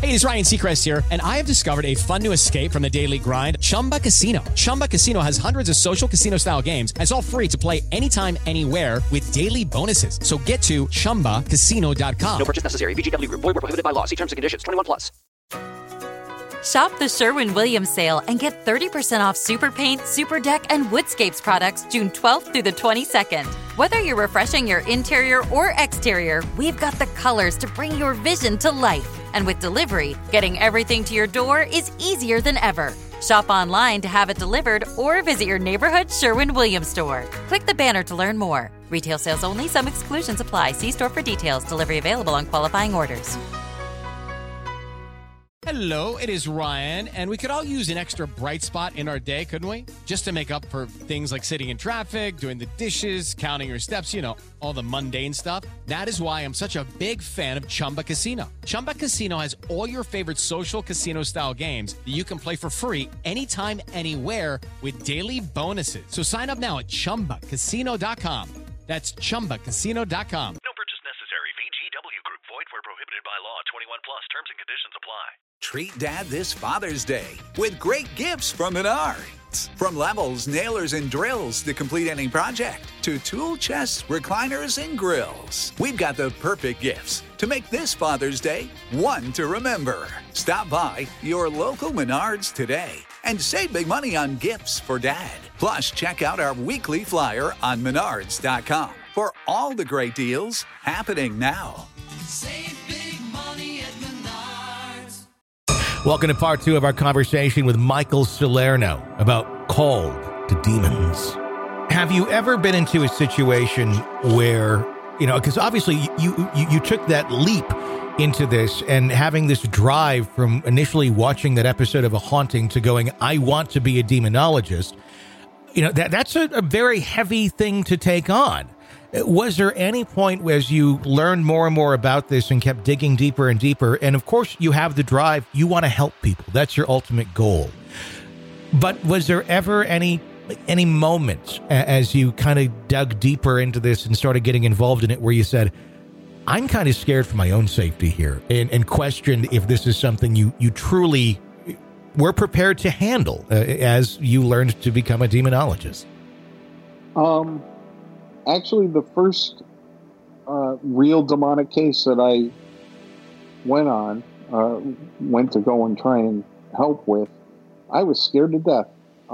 Hey, it's Ryan Seacrest here, and I have discovered a fun new escape from the daily grind, Chumba Casino. Chumba Casino has hundreds of social casino-style games, and it's all free to play anytime, anywhere with daily bonuses. So get to ChumbaCasino.com. No purchase necessary. VGW Group. Void where prohibited by law. See terms and conditions. 21 plus. Shop the Sherwin-Williams sale and get 30% off Super Paint, Super Deck, and Woodscapes products June 12th through the 22nd. Whether you're refreshing your interior or exterior, we've got the colors to bring your vision to life. And with delivery, getting everything to your door is easier than ever. Shop online to have it delivered or visit your neighborhood Sherwin-Williams store. Click the banner to learn more. Retail sales only. Some exclusions apply. See store for details. Delivery available on qualifying orders. Hello, it is Ryan, and we could all use an extra bright spot in our day, couldn't we? Just to make up for things like sitting in traffic, doing the dishes, counting your steps, you know, all the mundane stuff. That is why I'm such a big fan of Chumba Casino. Chumba Casino has all your favorite social casino-style games that you can play for free anytime, anywhere with daily bonuses. So sign up now at ChumbaCasino.com. That's ChumbaCasino.com. No purchase necessary. VGW Group. Void where prohibited by law. 21 plus. Terms and conditions apply. Treat Dad this Father's Day with great gifts from Menards. From levels, nailers, and drills to complete any project, to tool chests, recliners, and grills. We've got the perfect gifts to make this Father's Day one to remember. Stop by your local Menards today and save big money on gifts for Dad. Plus, check out our weekly flyer on Menards.com for all the great deals happening now. Save big money at Menards. Welcome to part two of our conversation with Michael Salerno about Called to Demons. Have you ever been into a situation where, you know, because obviously you took that leap into this and having this drive from initially watching that episode of A Haunting to going, I want to be a demonologist. You know, that's a very heavy thing to take on. Was there any point as you learned more and more about this and kept digging deeper and deeper? And of course, you have the drive. You want to help people. That's your ultimate goal. But was there ever any moment as you kind of dug deeper into this and started getting involved in it where you said, I'm kind of scared for my own safety here, and questioned if this is something you truly were prepared to handle as you learned to become a demonologist? Actually, the first real demonic case that I went to go and try and help with, I was scared to death.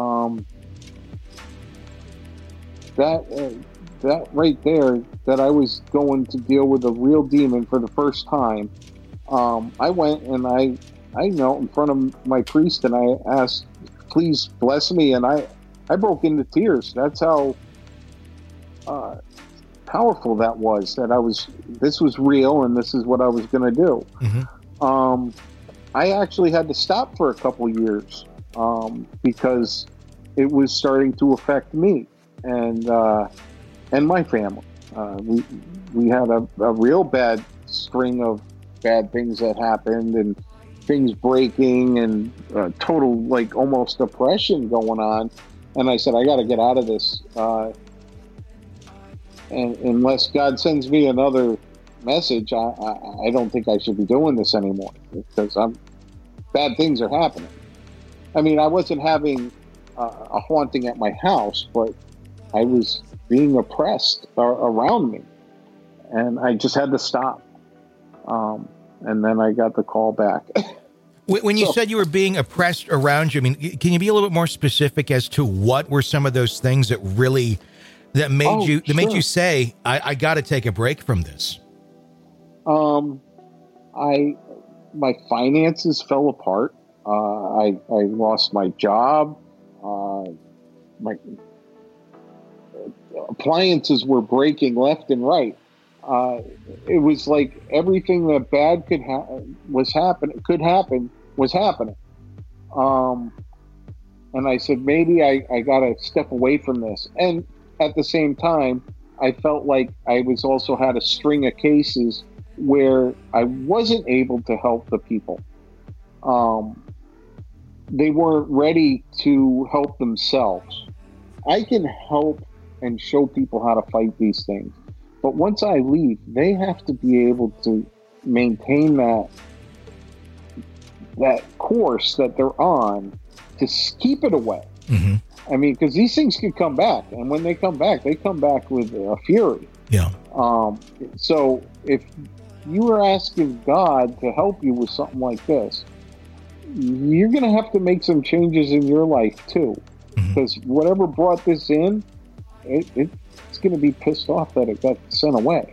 That right there, that I was going to deal with a real demon for the first time. I went and I knelt in front of my priest and I asked, please bless me. And I broke into tears. That's how powerful that was, this was real and this is what I was going to do. Mm-hmm. I actually had to stop for a couple years because it was starting to affect me and my family. We had a real bad string of bad things that happened and things breaking and total, like, almost depression going on. And I said, I got to get out of this. And unless God sends me another message, I don't think I should be doing this anymore because bad things are happening. I mean, I wasn't having a haunting at my house, but I was being oppressed around me, and I just had to stop. And then I got the call back. When you said you were being oppressed around you, I mean, can you be a little bit more specific as to what were some of those things that really made you say, I got to take a break from this? My finances fell apart. I lost my job. My appliances were breaking left and right. It was like everything that bad could happen was happening. And I said, maybe I got to step away from this. And at the same time, I felt like I was also had a string of cases where I wasn't able to help the people. They weren't ready to help themselves. I can help and show people how to fight these things. But once I leave, they have to be able to maintain course that they're on to keep it away. Mm-hmm. I mean, because these things could come back, and when they come back with fury. Yeah. So if you were asking God to help you with something like this, you're going to have to make some changes in your life too, because whatever brought this in, it's going to be pissed off that it got sent away.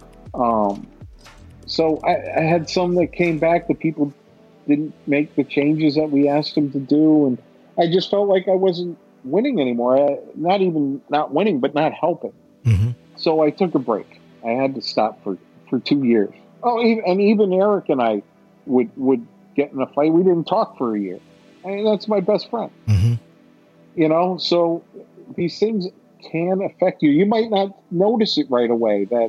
So I had some that came back. The people didn't make the changes that we asked them to do, and I just felt like I wasn't winning anymore. Not even not winning, but not helping. Mm-hmm. So I took a break. I had to stop for 2 years. Oh, even Eric and I would get in a fight. We didn't talk for a year. I mean, that's my best friend. Mm-hmm. You know, so these things can affect you. You might not notice it right away that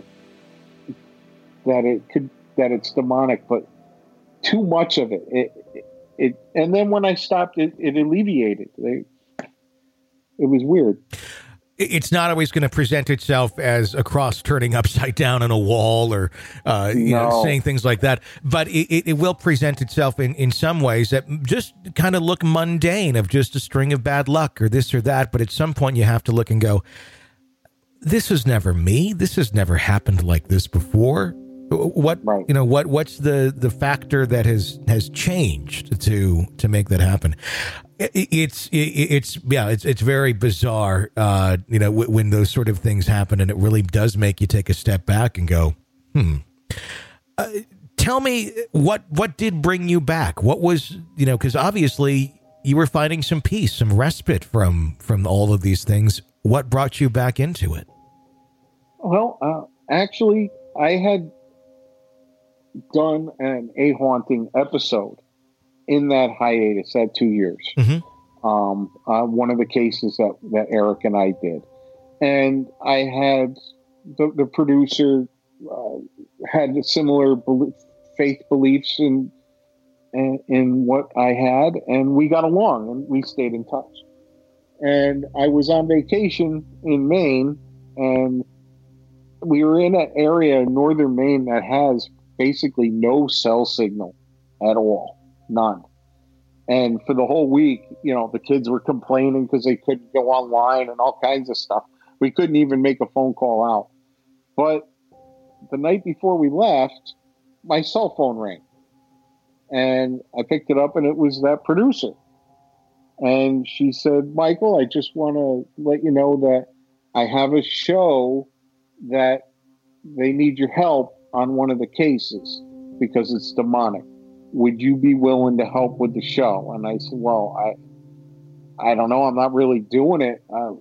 it's demonic, but too much of it. And then when I stopped, it alleviated. It was weird. It's not always going to present itself as a cross turning upside down on a wall or saying things like that. But it will present itself in some ways that just kind of look mundane, of just a string of bad luck or this or that. But at some point you have to look and go, this is never me. This has never happened like this before. What's the factor that has changed to make that happen? It's very bizarre, when those sort of things happen, and it really does make you take a step back and go, tell me what did bring you back? What was, because obviously you were finding some peace, some respite from all of these things. What brought you back into it? Well, actually, I had done an A Haunting episode in that hiatus, that 2 years. Mm-hmm. One of the cases that Eric and I did. And I had the producer had similar faith beliefs in what I had, and we got along and we stayed in touch. And I was on vacation in Maine, and we were in an area in northern Maine that has basically no cell signal at all. None. And for the whole week, the kids were complaining because they couldn't go online and all kinds of stuff. We couldn't even make a phone call out. But the night before we left, my cell phone rang. And I picked it up, and it was that producer. And she said, Michael, I just want to let you know that I have a show that they need your help on one of the cases because it's demonic. Would you be willing to help with the show? And I said, well, I don't know. I'm not really doing it.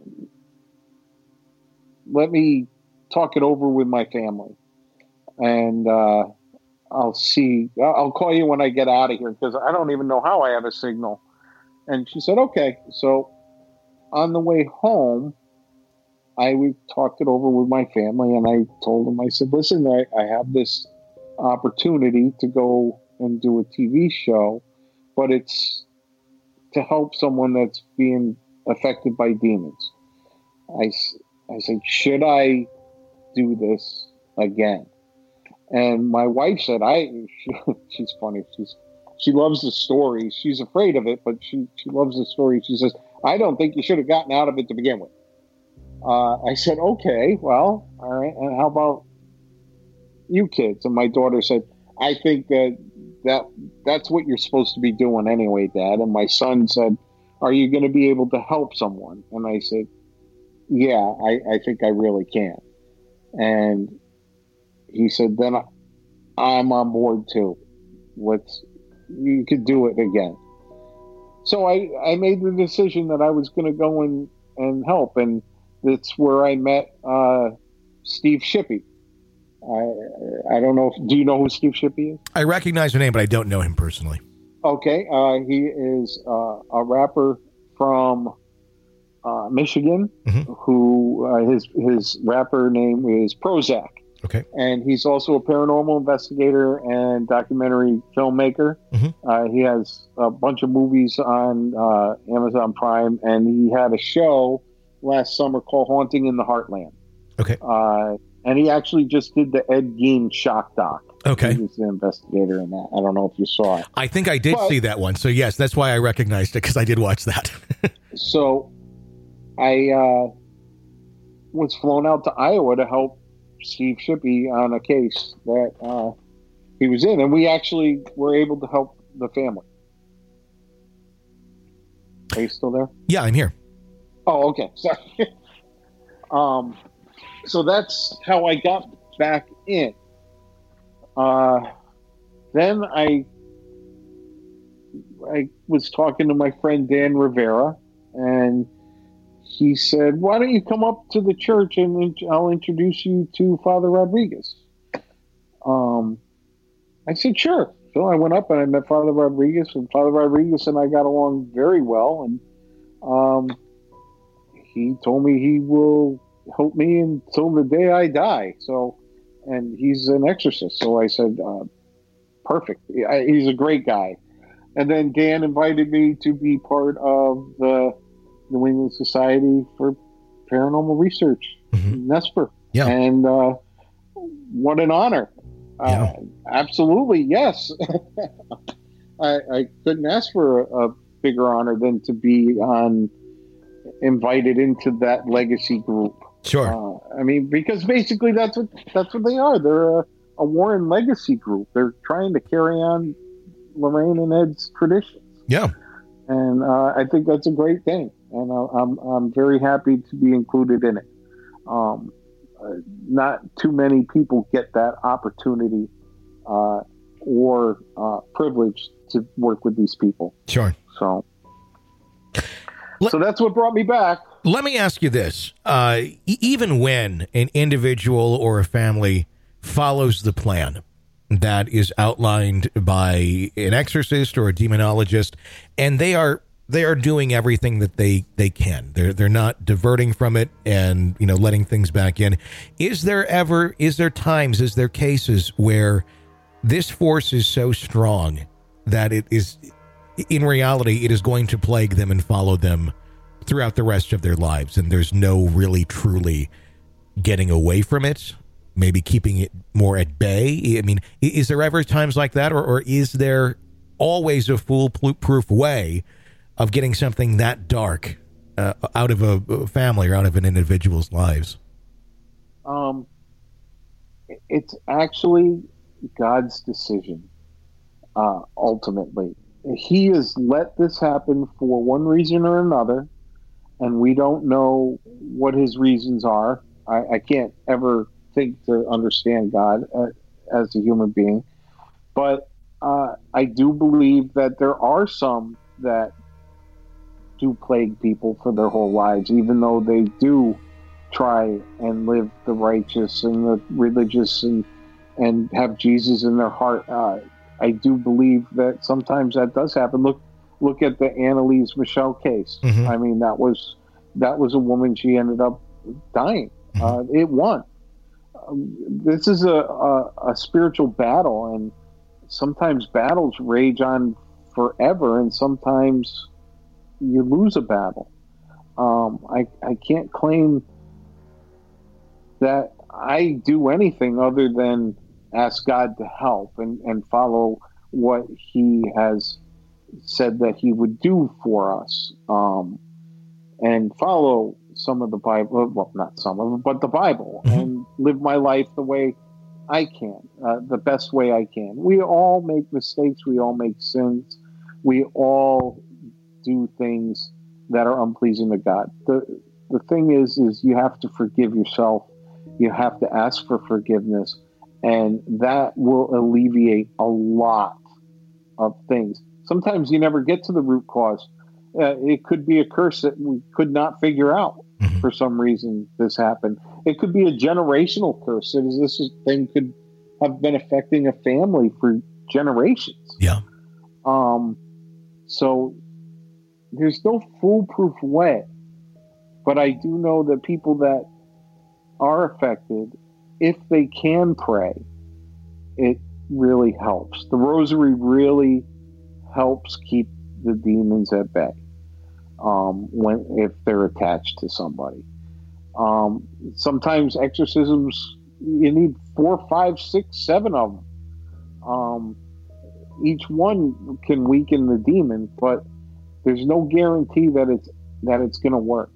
Let me talk it over with my family. And I'll see. I'll call you when I get out of here because I don't even know how I have a signal. And she said, okay. So on the way home, we talked it over with my family, and I told them, I said, listen, I have this opportunity to go and do a TV show, but it's to help someone that's being affected by demons. I said, should I do this again? And my wife said, she's funny. She loves the story. She's afraid of it, but she loves the story. She says, I don't think you should have gotten out of it to begin with. I said, okay, well, all right. And how about you kids? And my daughter said, I think that's what you're supposed to be doing anyway, Dad. And my son said, are you going to be able to help someone? And I said, yeah, I think I really can. And he said, then I'm on board too. You could do it again. So I made the decision that I was going to go and help. And that's where I met Steve Shippey. I don't know. Do you know who Steve Shippey is? I recognize the name, but I don't know him personally. Okay. He is a rapper from Michigan, who his rapper name is Prozac. Okay. And he's also a paranormal investigator and documentary filmmaker. He has a bunch of movies on Amazon Prime, and he had a show last summer called Haunting in the Heartland. Okay. And he actually just did the Ed Gein shock doc. Okay. He was the investigator in that. I don't know if you saw it. I think I did see that one. So, yes, that's why I recognized it, because I did watch that. So I was flown out to Iowa to help Steve Shippey on a case that he was in. And we actually were able to help the family. Are you still there? Yeah, I'm here. Oh, okay. Sorry. So that's how I got back in. Then I was talking to my friend Dan Rivera, and he said, "Why don't you come up to the church and I'll introduce you to Father Rodriguez?" I said, "Sure." So I went up and I met Father Rodriguez, and Father Rodriguez and I got along very well. And he told me he will help me until the day I die. So, and he's an exorcist. So I said, perfect. He's a great guy. And then Dan invited me to be part of the New England Society for Paranormal Research, NESPR. Yeah. And what an honor. Yeah. Absolutely, yes. I couldn't ask for a bigger honor than to be invited into that legacy group. Sure. I mean, because basically that's what they are. They're a Warren legacy group. They're trying to carry on Lorraine and Ed's traditions. Yeah. And I think that's a great thing. And I'm very happy to be included in it. Not too many people get that opportunity or privilege to work with these people. Sure. So that's what brought me back. Let me ask you this. Even when an individual or a family follows the plan that is outlined by an exorcist or a demonologist, and they are doing everything that they can. They're not diverting from it and, letting things back in. Is there cases where this force is so strong that it is, in reality, it is going to plague them and follow them throughout the rest of their lives, and there's no really truly getting away from it, maybe keeping it more at bay? I mean, is there ever times like that, or is there always a foolproof way of getting something that dark out of a family or out of an individual's lives? It's actually God's decision, ultimately. He has let this happen for one reason or another, and we don't know what his reasons are. I can't ever think to understand God as a human being, but I do believe that there are some that do plague people for their whole lives, even though they do try and live the righteous and the religious and have Jesus in their heart. I do believe that sometimes that does happen. Look at the Annalise Michelle case. Mm-hmm. I mean, that was a woman. She ended up dying. It won. This is a spiritual battle, and sometimes battles rage on forever, and sometimes you lose a battle. I can't claim that I do anything other than ask God to help and follow what he has said that he would do for us, and follow some of the Bible, well, not some of it, but the Bible, and live my life the way I can, the best way I can. We all make mistakes. We all make sins. We all do things that are unpleasing to God. The thing is you have to forgive yourself. You have to ask for forgiveness, and that will alleviate a lot of things. Sometimes you never get to the root cause. It could be a curse that we could not figure out. For some reason this happened. It could be a generational curse. This thing could have been affecting a family for generations. Yeah. So there's no foolproof way, but I do know that people that are affected, if they can pray, it really helps. The rosary really helps keep the demons at bay. If they're attached to somebody. Sometimes exorcisms you need 4, 5, 6, 7 of them. Each one can weaken the demon, but there's no guarantee that it's going to work.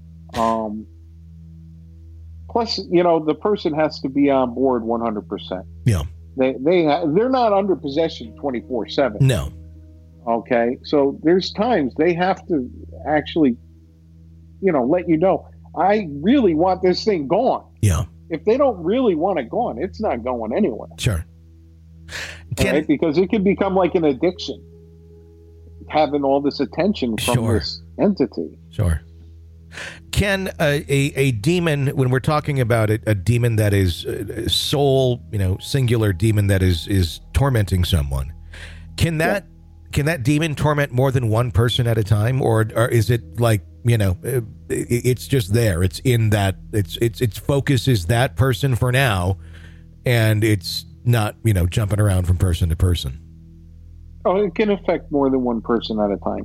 Plus, the person has to be on board 100%. Yeah. They're not under possession 24/7. No. Okay, so there's times they have to actually, let you know, I really want this thing gone. Yeah. If they don't really want it gone, it's not going anywhere. Sure. Right? Because it can become like an addiction, having all this attention from this entity. Sure. Can a demon, when we're talking about a demon that is sole, singular demon that is tormenting someone, can that demon torment more than one person at a time, or is it like, it's just there? It's in that its focus is that person for now, and it's not jumping around from person to person. Oh, it can affect more than one person at a time.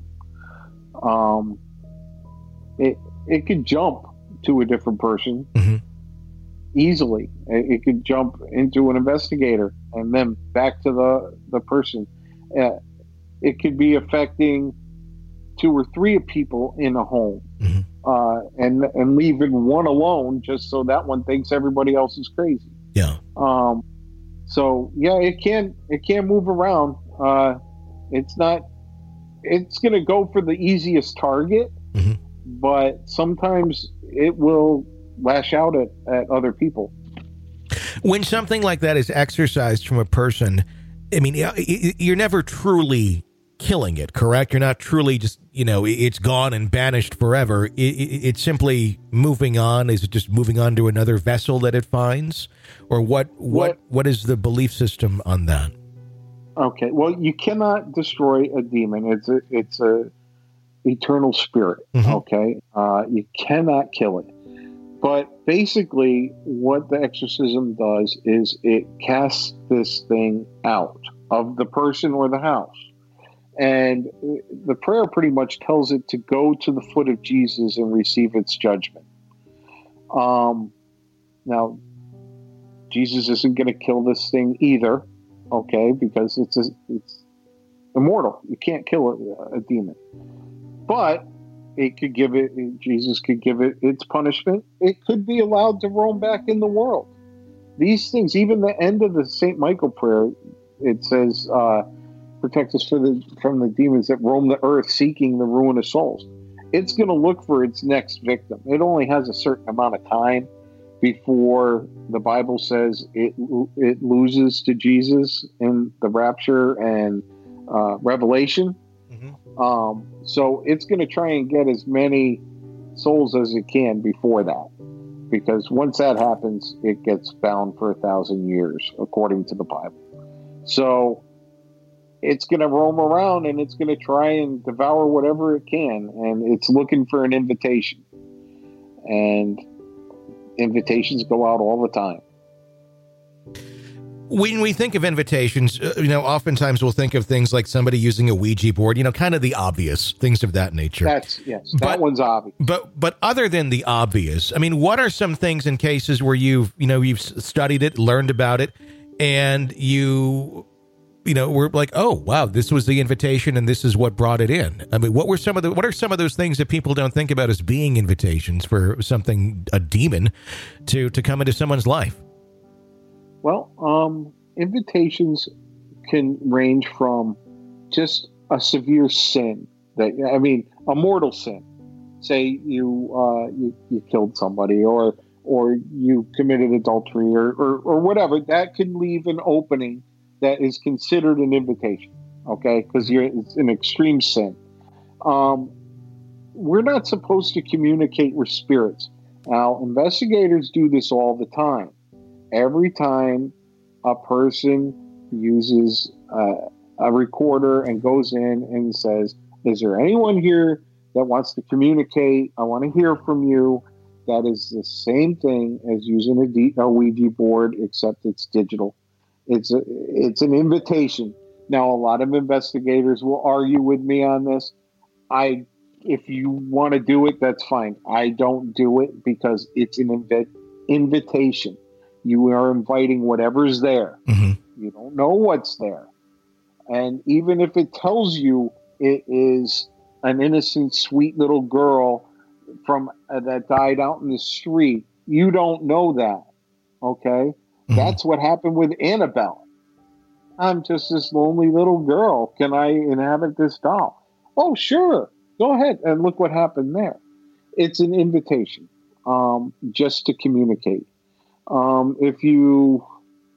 It could jump to a different person easily. It could jump into an investigator and then back to the person. It could be affecting 2 or 3 people in a home, and leaving one alone just so that one thinks everybody else is crazy. Yeah. So yeah, it can move around. It's going to go for the easiest target. But sometimes it will lash out at other people. When something like that is exercised from a person, I mean, you're never truly killing it, correct? You're not truly just, it's gone and banished forever. It's simply moving on. Is it just moving on to another vessel that it finds? Or what is the belief system on that? Okay, well, you cannot destroy a demon. It's a eternal spirit. Okay, you cannot kill it. But basically, what the exorcism does is it casts this thing out of the person or the house. And the prayer pretty much tells it to go to the foot of Jesus and receive its judgment. Now, Jesus isn't going to kill this thing either, okay, because it's immortal. You can't kill a demon. But Jesus could give it its punishment. It could be allowed to roam back in the world. These things, even the end of the St. Michael prayer, it says, protect us from the demons that roam the earth seeking the ruin of souls. It's going to look for its next victim. It only has a certain amount of time before the Bible says it loses to Jesus in the rapture and Revelation. So it's going to try and get as many souls as it can before that, because once that happens, it gets bound for 1,000 years, according to the Bible. So it's going to roam around and it's going to try and devour whatever it can, and it's looking for an invitation. And invitations go out all the time. When we think of invitations, oftentimes we'll think of things like somebody using a Ouija board, kind of the obvious things of that nature. That one's obvious. But other than the obvious, I mean, what are some things in cases where you've studied it, learned about it, and we're like, oh, wow, this was the invitation and this is what brought it in. I mean, what are some of those things that people don't think about as being invitations for a demon to come into someone's life? Well, invitations can range from just a severe sin, a mortal sin. Say you killed somebody, or you committed adultery, or whatever. That can leave an opening that is considered an invitation. Okay, because it's an extreme sin. We're not supposed to communicate with spirits. Now, investigators do this all the time. Every time a person uses a recorder and goes in and says, is there anyone here that wants to communicate? I want to hear from you. That is the same thing as using a Ouija board, except it's digital. It's an invitation. Now, a lot of investigators will argue with me on this. If you want to do it, that's fine. I don't do it because it's an invitation. You are inviting whatever's there. Mm-hmm. You don't know what's there. And even if it tells you it is an innocent, sweet little girl from that died out in the street, you don't know that. Okay? Mm-hmm. That's what happened with Annabelle. I'm just this lonely little girl. Can I inhabit this doll? Oh, sure. Go ahead. And look what happened there. It's an invitation just to communicate. If you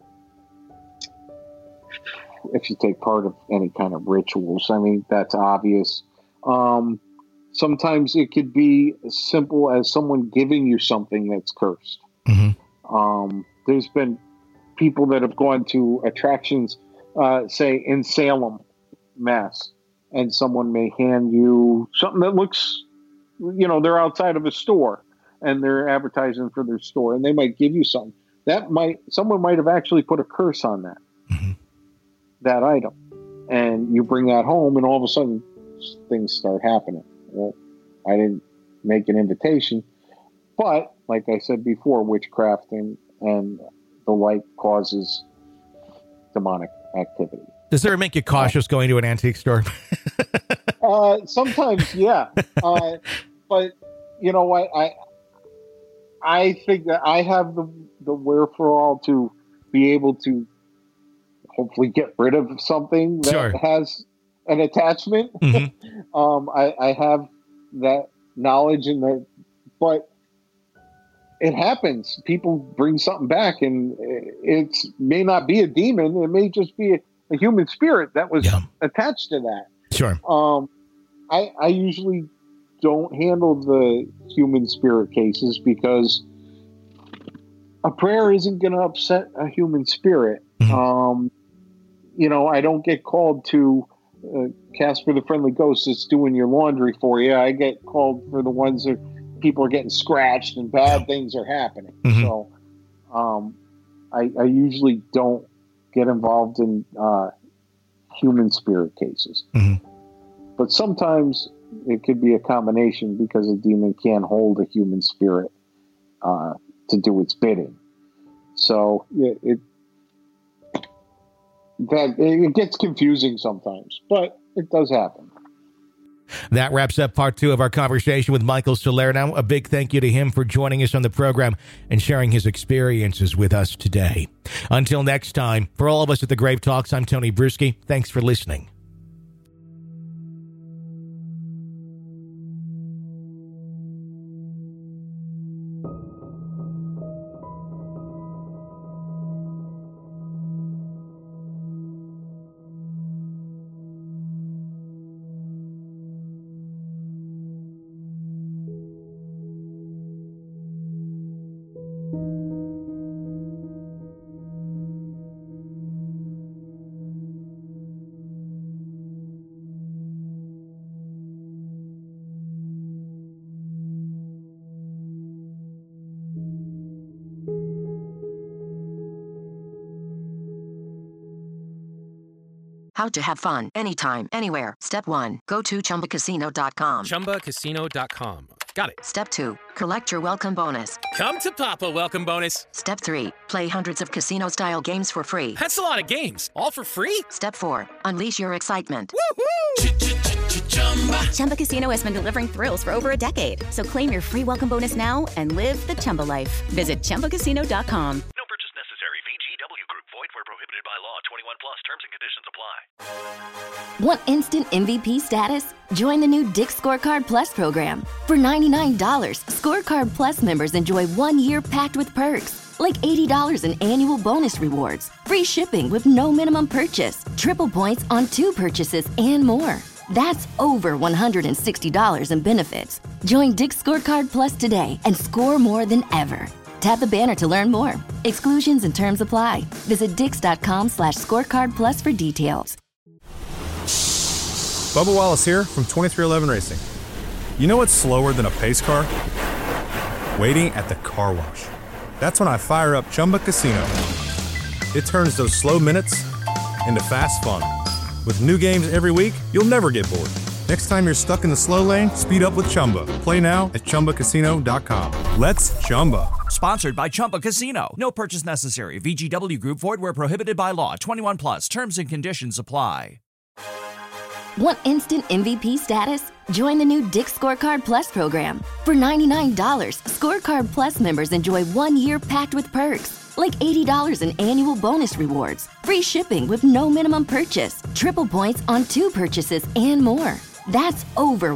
take part of any kind of rituals, I mean, that's obvious. Sometimes it could be as simple as someone giving you something that's cursed. Mm-hmm. There's been people that have gone to attractions, say in Salem, Mass, and someone may hand you something that looks, they're outside of a store and they're advertising for their store, and they might give you something someone might have actually put a curse on that. Mm-hmm. That item, and you bring that home, and all of a sudden things start happening. Well, I didn't make an invitation, but like I said before, witchcraft and the like causes demonic activity. Does it make you cautious going to an antique store? Sometimes, yeah. But you know what? I think that I have the wherewithal to be able to hopefully get rid of something that has an attachment. Mm-hmm. I have that knowledge but it happens. People bring something back, and it may not be a demon. It may just be a human spirit that was attached to that. Sure. I usually don't handle the human spirit cases because a prayer isn't going to upset a human spirit. Mm-hmm. I don't get called to Casper the Friendly Ghost that's doing your laundry for you. I get called for the ones that people are getting scratched and bad things are happening. Mm-hmm. So I usually don't get involved in human spirit cases. Mm-hmm. But sometimes it could be a combination because a demon can't hold a human spirit to do its bidding. So it gets confusing sometimes, but it does happen. That wraps up part 2 of our conversation with Michael Salerno. A big thank you to him for joining us on the program and sharing his experiences with us today. Until next time, for all of us at the Grave Talks, I'm Tony Bruschi. Thanks for listening. How to have fun anytime, anywhere. Step 1. Go to ChumbaCasino.com. ChumbaCasino.com. Got it. Step 2. Collect your welcome bonus. Come to Papa welcome bonus. Step 3. Play hundreds of casino-style games for free. That's a lot of games. All for free? Step 4. Unleash your excitement. Woohoo! Chumba Casino has been delivering thrills for over a decade. So claim your free welcome bonus now and live the Chumba life. Visit ChumbaCasino.com. No purchase necessary. VGW Group. Void where prohibited by law. 21 plus. Terms and conditions apply. Want instant MVP status? Join the new Dick's Scorecard Plus program. For $99, Scorecard Plus members enjoy 1 year packed with perks, like $80 in annual bonus rewards, free shipping with no minimum purchase, triple points on 2 purchases, and more. That's over $160 in benefits. Join Dick's Scorecard Plus today and score more than ever. Tap the banner to learn more. Exclusions and terms apply. Visit dix.com/scorecard plus for details. Bubba Wallace here from 2311 Racing. You know what's slower than a pace car? Waiting at the car wash. That's when I fire up Chumba Casino. It turns those slow minutes into fast fun. With new games every week, you'll never get bored. Next time you're stuck in the slow lane, speed up with Chumba. Play now at ChumbaCasino.com. Let's Chumba. Sponsored by Chumba Casino. No purchase necessary. VGW Group. Void where prohibited by law. 21 plus. Terms and conditions apply. Want instant MVP status? Join the new Dick's Scorecard Plus program. For $99, Scorecard Plus members enjoy 1 year packed with perks, like $80 in annual bonus rewards, free shipping with no minimum purchase, triple points on 2 purchases, and more. That's over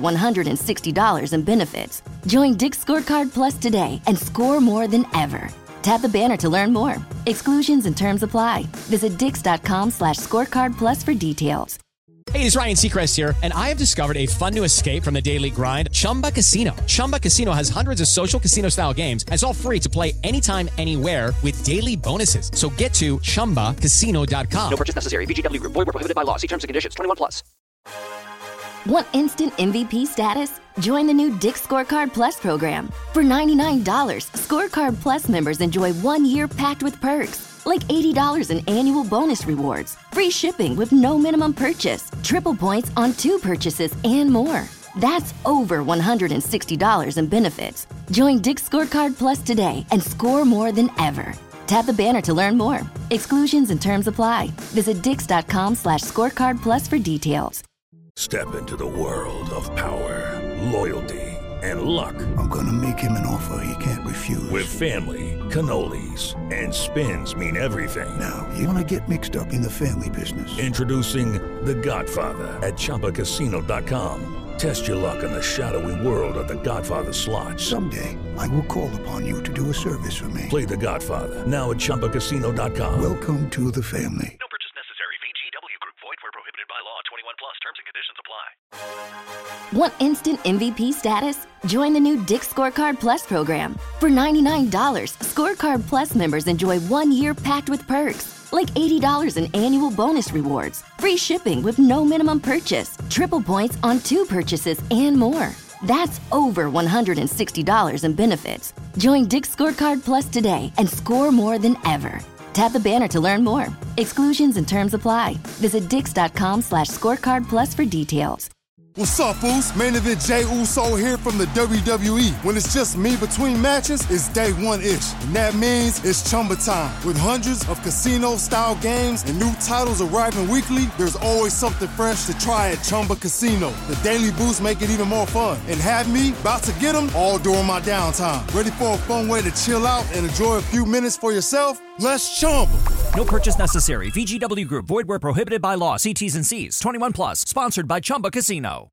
$160 in benefits. Join Dick's Scorecard Plus today and score more than ever. Tap the banner to learn more. Exclusions and terms apply. Visit dix.com/scorecard plus for details. Hey, it's Ryan Seacrest here, and I have discovered a fun new escape from the daily grind, Chumba Casino. Chumba Casino has hundreds of social casino-style games, and it's all free to play anytime, anywhere with daily bonuses. So get to ChumbaCasino.com. No purchase necessary. VGW Group. Void where prohibited by law. See terms and conditions. 21 plus. Want instant MVP status? Join the new Dick's Scorecard Plus program. For $99, Scorecard Plus members enjoy 1 year packed with perks, like $80 in annual bonus rewards, free shipping with no minimum purchase, triple points on 2 purchases, and more. That's over $160 in benefits. Join Dick's Scorecard Plus today and score more than ever. Tap the banner to learn more. Exclusions and terms apply. Visit dix.com/scorecard plus for details. Step into the world of power, loyalty, and luck. I'm gonna make him an offer he can't refuse. With family, cannolis, and spins mean everything. Now, you wanna get mixed up in the family business. Introducing The Godfather at ChumbaCasino.com. Test your luck in the shadowy world of The Godfather slot. Someday, I will call upon you to do a service for me. Play The Godfather now at ChumbaCasino.com. Welcome to the family. No purchase necessary. VGW Group. Void where prohibited by law. 21 plus. Terms and conditions apply. Want instant MVP status? Join the new Dick's Scorecard Plus program. For $99, Scorecard Plus members enjoy 1 year packed with perks, like $80 in annual bonus rewards, free shipping with no minimum purchase, triple points on 2 purchases, and more. That's over $160 in benefits. Join Dick's Scorecard Plus today and score more than ever. Tap the banner to learn more. Exclusions and terms apply. Visit dix.com/scorecard plus for details. What's up, fools? Main event Jey Uso here from the WWE. When it's just me between matches, it's day one-ish. And that means it's Chumba time. With hundreds of casino-style games and new titles arriving weekly, there's always something fresh to try at Chumba Casino. The daily boosts make it even more fun. And have me about to get them all during my downtime. Ready for a fun way to chill out and enjoy a few minutes for yourself? Let's Chumba. No purchase necessary. VGW Group. Void where prohibited by law. See T's and C's. 21 plus. Sponsored by Chumba Casino.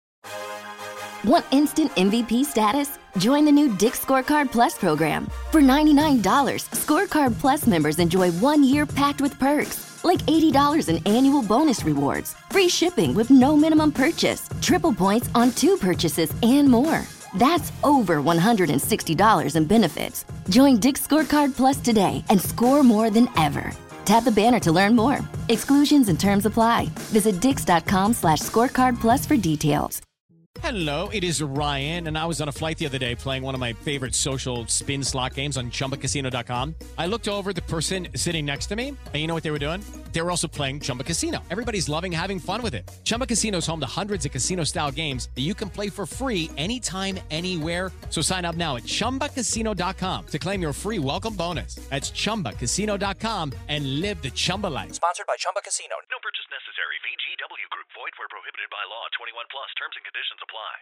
Want instant MVP status? Join the new Dick's Scorecard Plus program. For $99, Scorecard Plus members enjoy 1 year packed with perks, like $80 in annual bonus rewards, free shipping with no minimum purchase, triple points on 2 purchases, and more. That's over $160 in benefits. Join Dick's Scorecard Plus today and score more than ever. Tap the banner to learn more. Exclusions and terms apply. Visit dix.com/scorecard plus for details. Hello, it is Ryan, and I was on a flight the other day playing one of my favorite social spin slot games on ChumbaCasino.com. I looked over at the person sitting next to me, and you know what they were doing? They were also playing Chumba Casino. Everybody's loving having fun with it. Chumba Casino is home to hundreds of casino-style games that you can play for free anytime, anywhere. So sign up now at ChumbaCasino.com to claim your free welcome bonus. That's ChumbaCasino.com and live the Chumba life. Sponsored by Chumba Casino. No purchase necessary. VGW Group. Void where prohibited by law. 21 plus. Terms and conditions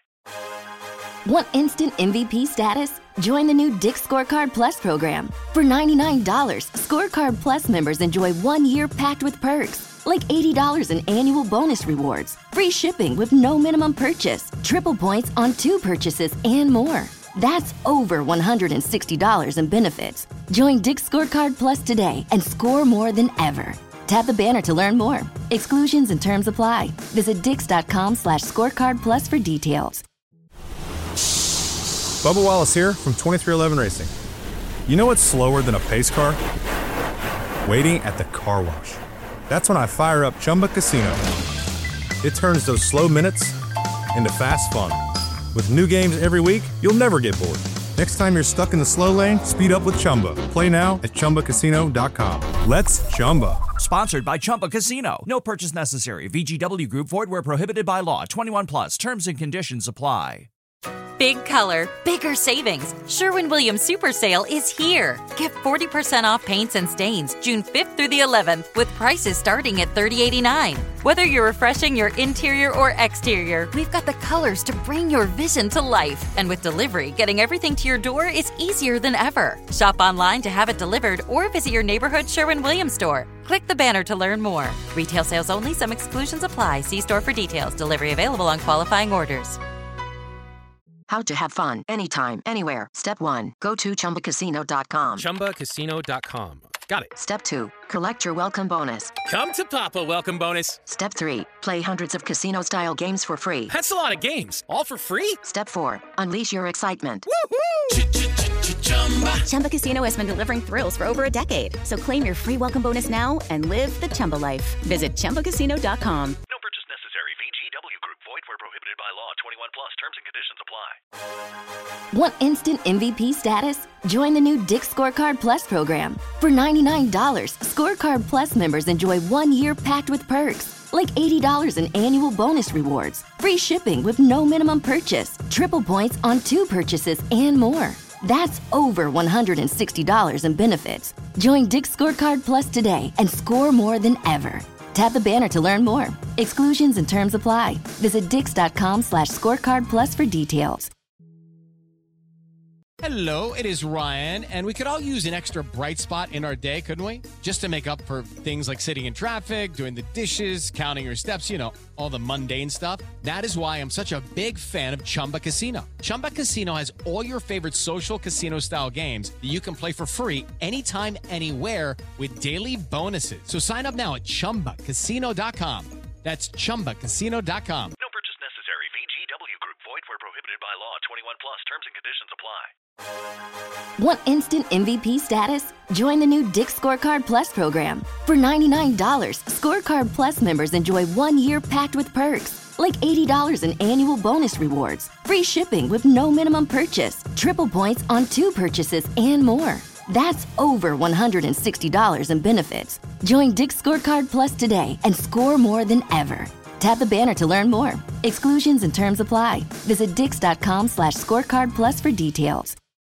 apply. Want instant MVP status? Join the new Dick's Scorecard Plus program. For $99, Scorecard Plus members enjoy 1 year packed with perks, like $80 in annual bonus rewards, free shipping with no minimum purchase, triple points on 2 purchases, and more. That's over $160 in benefits. Join Dick's Scorecard Plus today and score more than ever. Tap the banner to learn more. Exclusions and terms apply. Visit dix.com/scorecard plus for details. Bubba Wallace here from 2311 Racing. You know what's slower than a pace car? Waiting at the car wash. That's when I fire up Chumba Casino. It turns those slow minutes into fast fun. With new games every week, you'll never get bored. Next time you're stuck in the slow lane, speed up with Chumba. Play now at ChumbaCasino.com. Let's Chumba. Sponsored by Chumba Casino. No purchase necessary. VGW Group. Void where prohibited by law. 21 plus. Terms and conditions apply. Big color, bigger savings. Sherwin-Williams Super Sale is here. Get 40% off paints and stains June 5th through the 11th with prices starting at $30.89. Whether you're refreshing your interior or exterior, we've got the colors to bring your vision to life. And with delivery, getting everything to your door is easier than ever. Shop online to have it delivered or visit your neighborhood Sherwin-Williams store. Click the banner to learn more. Retail sales only. Some exclusions apply. See store for details. Delivery available on qualifying orders. How to have fun anytime, anywhere. Step 1. Go to ChumbaCasino.com. ChumbaCasino.com. Got it. Step 2. Collect your welcome bonus. Come to Papa welcome bonus. Step 3. Play hundreds of casino-style games for free. That's a lot of games. All for free? Step 4. Unleash your excitement. Woohoo! Chumba Casino has been delivering thrills for over a decade. So claim your free welcome bonus now and live the Chumba life. Visit ChumbaCasino.com. No purchase necessary. VGW Group. Void where prohibited by law. 21 plus. Terms and conditions apply. Want instant MVP status? Join the new Dick's Scorecard Plus program. For $99, Scorecard Plus members enjoy 1 year packed with perks, like $80 in annual bonus rewards, free shipping with no minimum purchase, triple points on 2 purchases, and more. That's over $160 in benefits. Join Dick's Scorecard Plus today and score more than ever. Tap the banner to learn more. Exclusions and terms apply. Visit dix.com/scorecard plus for details. Hello, it is Ryan, and we could all use an extra bright spot in our day, couldn't we? Just to make up for things like sitting in traffic, doing the dishes, counting your steps, all the mundane stuff. That is why I'm such a big fan of Chumba Casino. Chumba Casino has all your favorite social casino-style games that you can play for free anytime, anywhere with daily bonuses. So sign up now at ChumbaCasino.com. That's ChumbaCasino.com. No purchase necessary. VGW Group. Void where prohibited by law. 21 plus. Terms and conditions apply. Want instant MVP status? Join the new Dick's Scorecard Plus program. For $99, Scorecard Plus members enjoy 1 year packed with perks, like $80 in annual bonus rewards, free shipping with no minimum purchase, triple points on 2 purchases, and more. That's over $160 in benefits. Join Dick's Scorecard Plus today and score more than ever. Tap the banner to learn more. Exclusions and terms apply. Visit dix.com/scorecard plus for details.